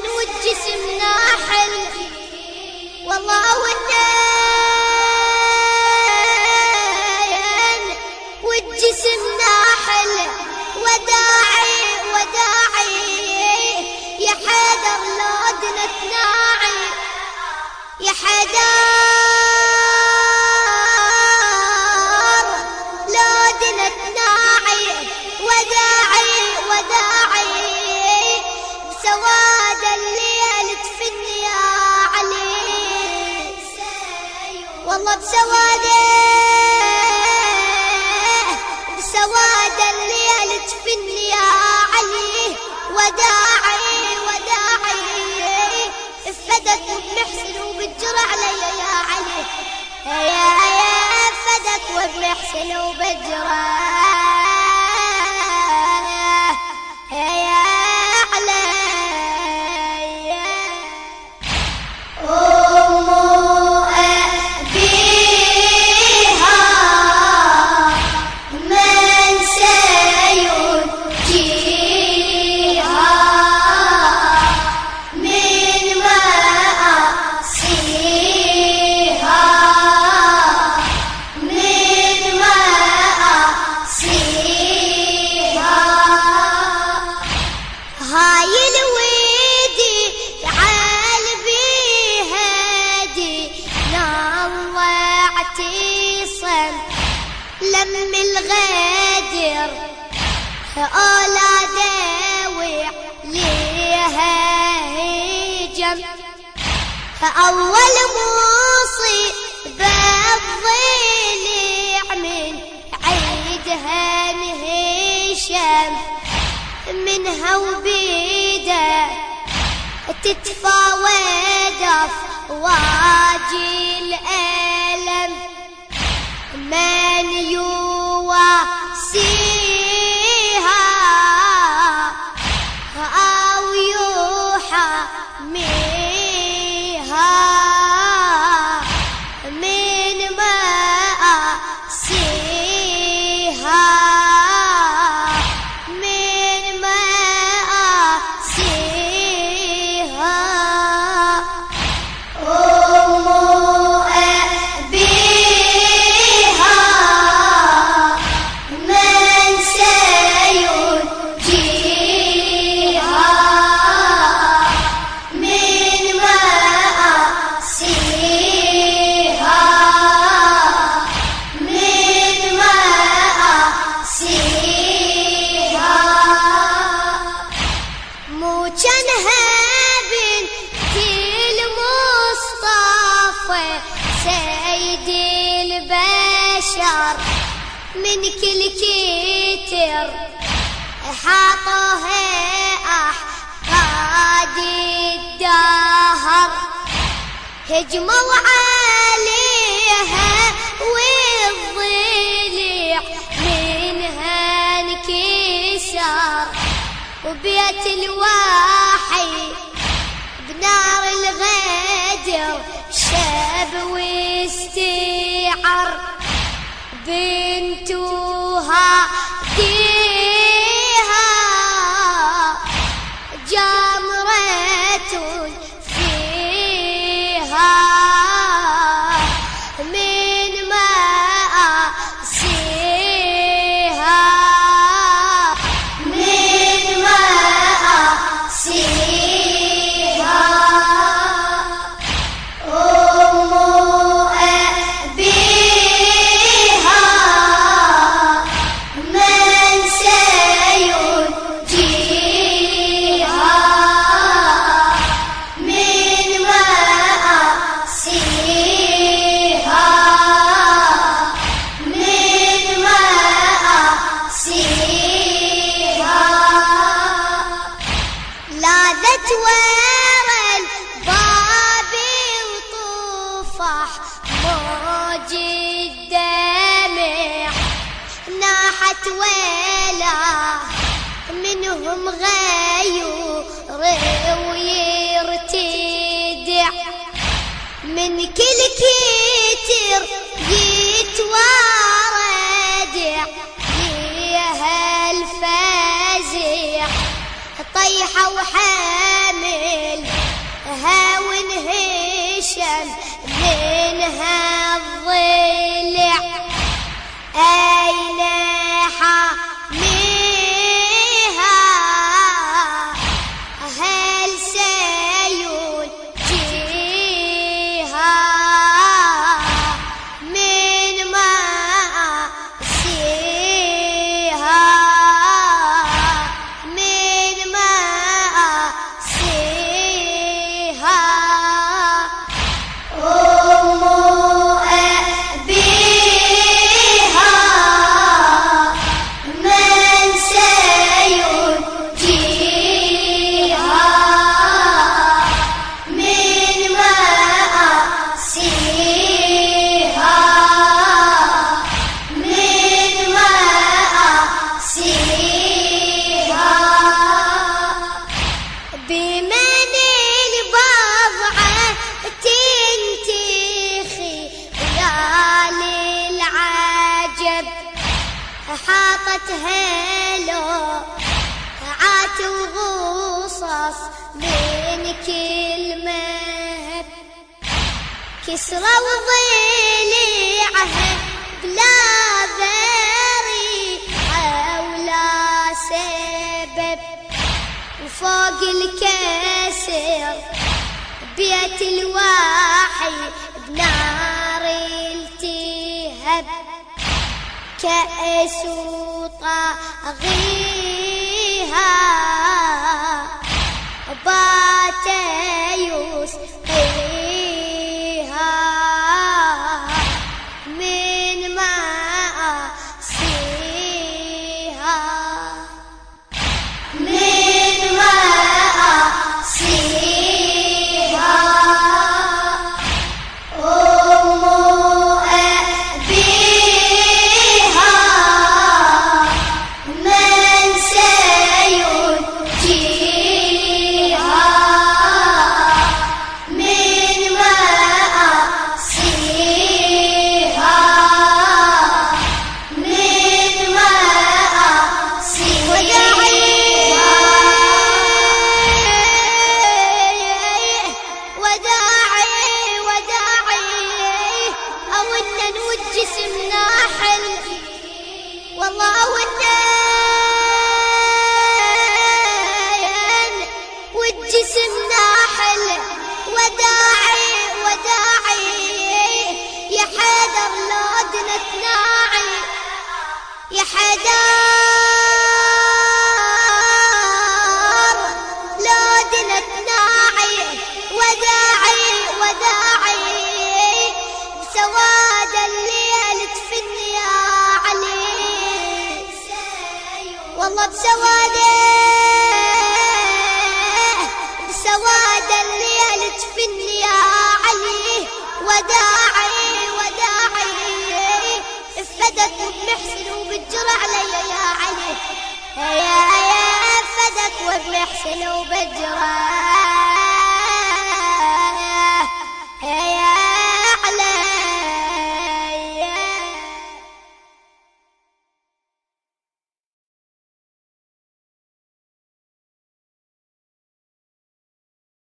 والجسم ناحل والله والنين والجسم ناحل وداعي وداعي يا حيدر لودنا تناعي يا حيدر لودنا تناعي وداعي وداعي بسواد الليل تفني يا علي والله بسواد الليل تفني يا علي وداعي وداعي فدك وبنحسن وبتجر علي يا علي يا فدك وبنحسن وبتجر يا علي لم الغدر أولاده وعليها هجم أول مصيبة الضلع من عيدها انهشم منها وبيده تتفاوض أفواج الألم من يواسيها أو يحميها من مآسيها من مآسيها سيدي البشر من كل كتر حاطوها أحقاد الدهر هجموا عليها والضلع منها انكسر وبيت الواحد بنار الغدر شاب واستعر بنتها ديها جمرة فيها من مآسيها من مآسيها ورا الباب وطفح موج الدمع ناحت ولا منهم غيور ويرتدع من كل كتر يتواردع ليها الفازع طيحة وحامل حاطتها لو عات وغصص من كل مهب، كسرى وضليعها بلا ذريعة ولا سبب، وفوق الكسر بيت الواحد بنار التهب، كأس وطاغيها بات يسقيها من معصيها، من معصيها. جسمنا حل والله والنين، والجسمنا حل وداعي وداعي يا حيدر لودنا تناعي، يا حيدر لودنا تناعي، وداعي وداعي بسواد الليل تفني يا علي، والله بسواده بسواد الليل تفني يا علي، وداعي وداعي افدك وبمحسن وبتجر علي يا علي، يا افدك وبمحسن وبتجر